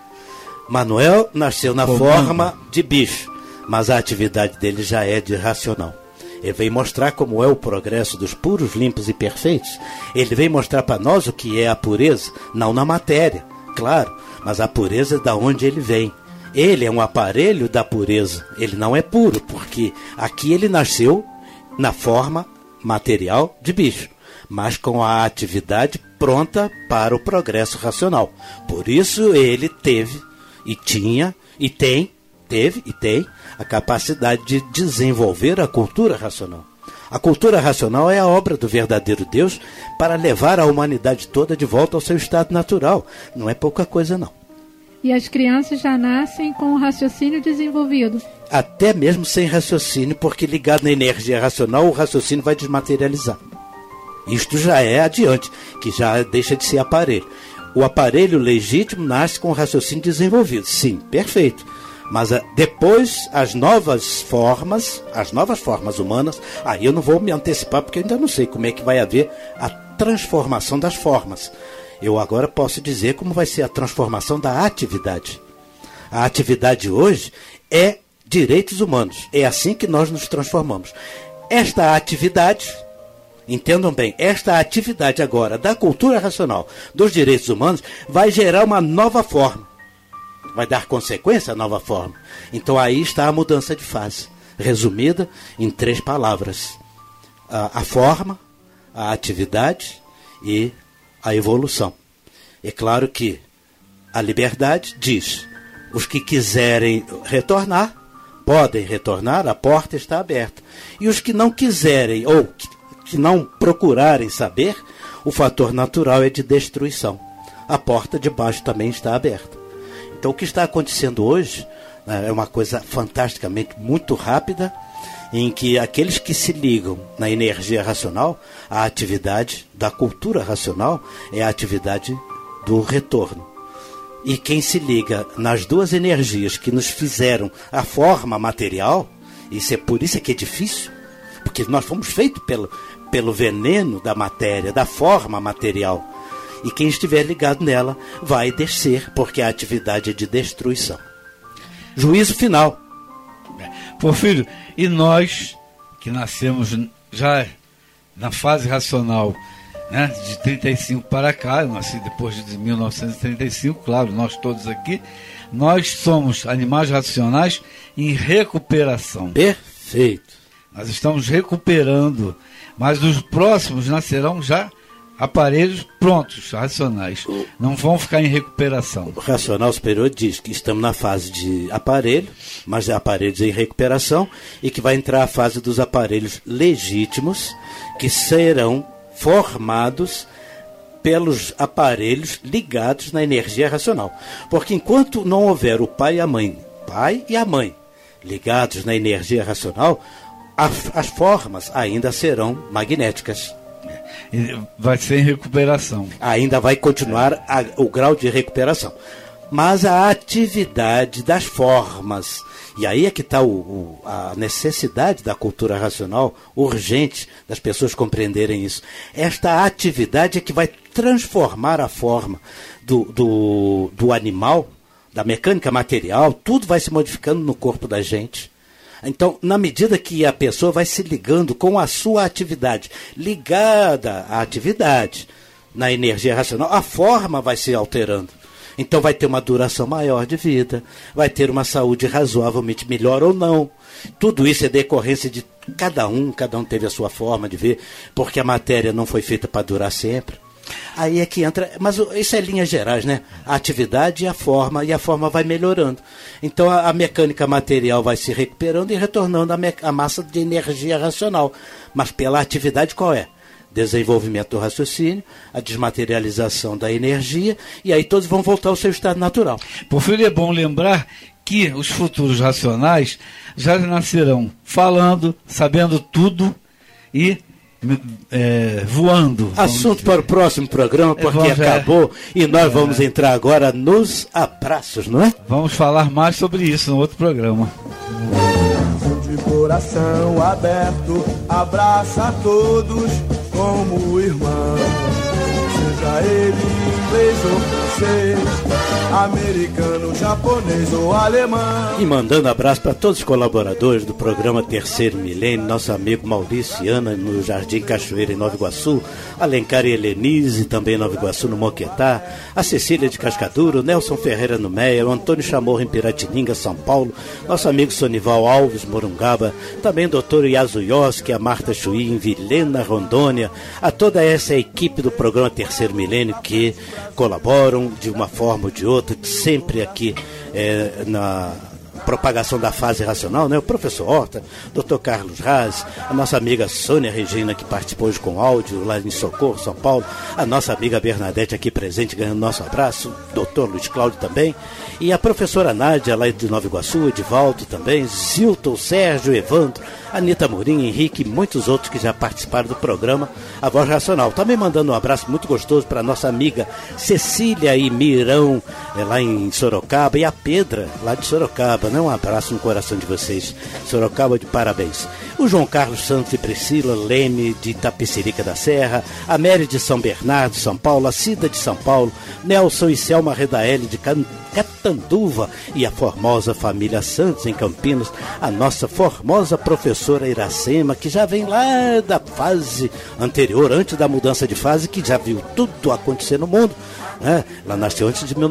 Manuel nasceu na forma de bicho, mas a atividade dele já é de racional. Ele vem mostrar como é o progresso dos puros, limpos e perfeitos. Ele vem mostrar para nós o que é a pureza, não na matéria, claro, mas a pureza da onde ele vem. Ele é um aparelho da pureza, ele não é puro, porque aqui ele nasceu na forma material de bicho, mas com a atividade pronta para o progresso racional. Por isso ele teve e tinha e tem, a capacidade de desenvolver a cultura racional. A cultura racional é a obra do verdadeiro Deus para levar a humanidade toda de volta ao seu estado natural. Não é pouca coisa, não. E as crianças já nascem com o raciocínio desenvolvido. Até mesmo sem raciocínio, porque ligado na energia racional, o raciocínio vai desmaterializar. Isto já é adiante, que já deixa de ser aparelho. O aparelho legítimo nasce com o raciocínio desenvolvido. Sim, perfeito. Mas depois, as novas formas humanas, aí eu não vou me antecipar, porque eu ainda não sei como é que vai haver a transformação das formas. Eu agora posso dizer como vai ser a transformação da atividade. A atividade hoje é direitos humanos. É assim que nós nos transformamos. Esta atividade, entendam bem, esta atividade agora da cultura racional dos direitos humanos vai gerar uma nova forma. Vai dar consequência à nova forma. Então aí está a mudança de fase, resumida em 3 palavras: a forma, a atividade e a evolução. É claro que a liberdade diz: os que quiserem retornar, podem retornar, a porta está aberta. E os que não quiserem ou que não procurarem saber, o fator natural é de destruição. A porta de baixo também está aberta. Então o que está acontecendo hoje é uma coisa fantasticamente muito rápida, em que aqueles que se ligam na energia racional, a atividade da cultura racional é a atividade do retorno. E quem se liga nas duas energias que nos fizeram a forma material, por isso é que é difícil, porque nós fomos feitos pelo veneno da matéria, da forma material. E quem estiver ligado nela vai descer, porque a atividade é de destruição. Juízo final. Porfírio, e nós que nascemos já na fase racional, né, de 35 para cá, eu nasci depois de 1935, claro, nós todos aqui, nós somos animais racionais em recuperação. Perfeito. Nós estamos recuperando, mas os próximos nascerão já aparelhos prontos, racionais. Não vão ficar em recuperação. O racional superior diz que estamos na fase de aparelho, mas aparelhos em recuperação, e que vai entrar a fase dos aparelhos legítimos, que serão formados pelos aparelhos ligados na energia racional. Porque enquanto não houver o pai e a mãe ligados na energia racional, as formas ainda serão magnéticas. Vai ser em recuperação. Ainda vai continuar o grau de recuperação. Mas a atividade das formas, e aí é que está a necessidade da cultura racional urgente das pessoas compreenderem isso. Esta atividade é que vai transformar a forma do animal, da mecânica material, tudo vai se modificando no corpo da gente. Então, na medida que a pessoa vai se ligando com a sua atividade, ligada à atividade na energia racional, a forma vai se alterando. Então vai ter uma duração maior de vida, vai ter uma saúde razoavelmente melhor ou não. Tudo isso é decorrência de cada um teve a sua forma de ver, porque a matéria não foi feita para durar sempre. Aí é que entra, mas isso é linhas gerais, né? A atividade e a forma vai melhorando. Então a mecânica material vai se recuperando e retornando a massa de energia racional. Mas pela atividade qual é? Desenvolvimento do raciocínio, a desmaterialização da energia, e aí todos vão voltar ao seu estado natural. Porfírio, é bom lembrar que os futuros racionais já nascerão falando, sabendo tudo e voando. Assunto para o próximo programa, porque acabou, e nós vamos entrar agora nos abraços, não é? Vamos falar mais sobre isso no outro programa. De coração aberto, abraça a todos como irmão, seja ele inglês ou francês, americano, japonês ou alemão. E mandando abraço para todos os colaboradores do programa Terceiro Milênio, nosso amigo Maurício e Ana no Jardim Cachoeira em Nova Iguaçu, Alencar e Helenise também em Nova Iguaçu no Moquetá, a Cecília de Cascadura, o Nelson Ferreira no Meia, o Antônio Chamorro em Piratininga, São Paulo, nosso amigo Sonival Alves, Morungaba, também o doutor Yazuyoski, a Marta Chuí em Vilhena, Rondônia, a toda essa equipe do programa Terceiro Milênio que colaboram de uma forma ou de outra, sempre aqui na propagação da fase racional, né? O professor Horta, Dr. Carlos Raz, a nossa amiga Sônia Regina, que participou hoje com áudio lá em Socorro, São Paulo, a nossa amiga Bernadette aqui presente, ganhando nosso abraço, Dr. Luiz Cláudio também, e a professora Nádia lá de Nova Iguaçu, Edivaldo também, Zilton, Sérgio, Evandro, Anita Mourinho, Henrique e muitos outros que já participaram do programa A Voz Racional. Também mandando um abraço muito gostoso para a nossa amiga Cecília e Mirão, lá em Sorocaba, e a Pedra, lá de Sorocaba, né? Um abraço no coração de vocês. Sorocaba, de parabéns. O João Carlos Santos e Priscila Leme, de Itapecerica da Serra, a Mary de São Bernardo, São Paulo, a Cida de São Paulo, Nelson e Selma Redaeli de Catanduva e a formosa família Santos em Campinas, a nossa formosa professora Iracema, que já vem lá da fase anterior, antes da mudança de fase, que já viu tudo acontecer no mundo, né? Ela nasceu antes de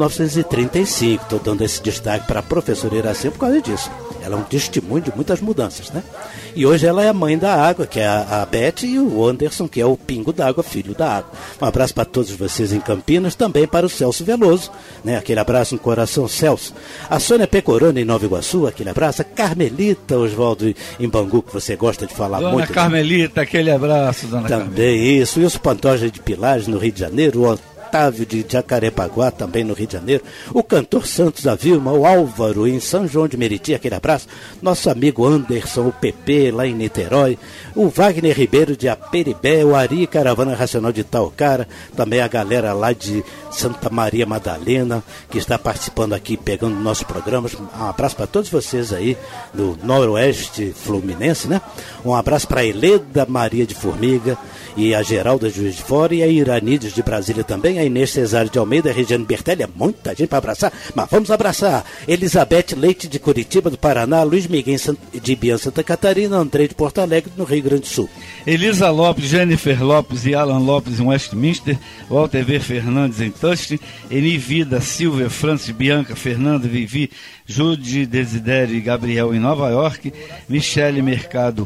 1935, estou dando esse destaque para a professora Iracema por causa disso. Ela é um testemunho de muitas mudanças, né? E hoje ela é a mãe da água, que é a Beth, e o Anderson, que é o pingo d'água, filho da água. Um abraço para todos vocês em Campinas, também para o Celso Veloso, né? Aquele abraço no coração, Celso. A Sônia Pecorona em Nova Iguaçu, aquele abraço. A Carmelita Oswaldo em Bangu, que você gosta de falar Dona muito. Dona Carmelita, aquele abraço, Dona Também Carmelita. isso. E os Pantoja de Pilares, no Rio de Janeiro, o Otávio de Jacarepaguá, também no Rio de Janeiro, o cantor Santos da Vilma, o Álvaro em São João de Meriti, aquele abraço, nosso amigo Anderson, o PP lá em Niterói, o Wagner Ribeiro de Aperibé, o Ari Caravana Racional de Taucara, também a galera lá de Santa Maria Madalena, que está participando aqui, pegando nossos programas. Um abraço para todos vocês aí do Noroeste Fluminense, né? Um abraço para a Heleda Maria de Formiga e a Geralda Juiz de Fora e a Iranides de Brasília também, a Inês Cesário de Almeida, a Regiane Bertelli, muita gente para abraçar, mas vamos abraçar Elizabeth Leite de Curitiba, do Paraná, Luiz Miguel de Bian, Santa Catarina, Andrei de Porto Alegre, no Rio Grande do Sul. Elisa Lopes, Jennifer Lopes e Alan Lopes em Westminster, Walter V. Fernandes em Tustin, Eni Vida, Silvia, Francis, Bianca, Fernanda, Vivi, Jude, Desidério e Gabriel em Nova York, Michele Mercado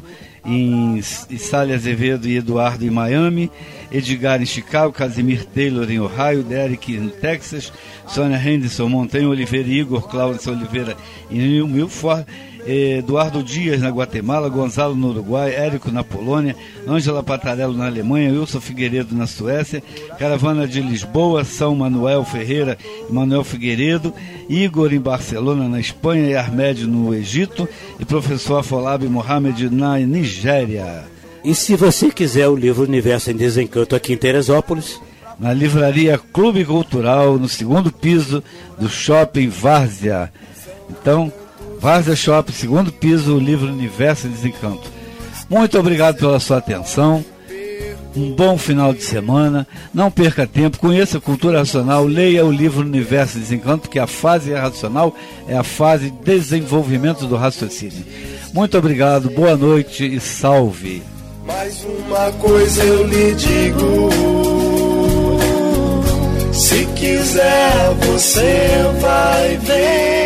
em Sally Azevedo e Eduardo em Miami, Edgar em Chicago, Casimir Taylor em Ohio, Derek no Texas, Sônia Henderson, Montanha Oliveira e Igor Cláudio Oliveira em New Milford, Eduardo Dias na Guatemala, Gonzalo no Uruguai, Érico na Polônia, Ângela Patarello na Alemanha, Wilson Figueiredo na Suécia, Caravana de Lisboa, São Manuel Ferreira e Manuel Figueiredo, Igor em Barcelona na Espanha e Armédio no Egito e professor Afolabi Mohamed na Nigéria. E se você quiser o livro Universo em Desencanto aqui em Teresópolis? Na livraria Clube Cultural, no 2º piso do Shopping Várzea. Então, Várzea Shopping, 2º piso, o livro Universo em Desencanto. Muito obrigado pela sua atenção. Um bom final de semana. Não perca tempo, conheça a cultura racional, leia o livro Universo em Desencanto, porque a fase racional é a fase de desenvolvimento do raciocínio. Muito obrigado, boa noite e salve. Mais uma coisa eu lhe digo: se quiser você vai ver.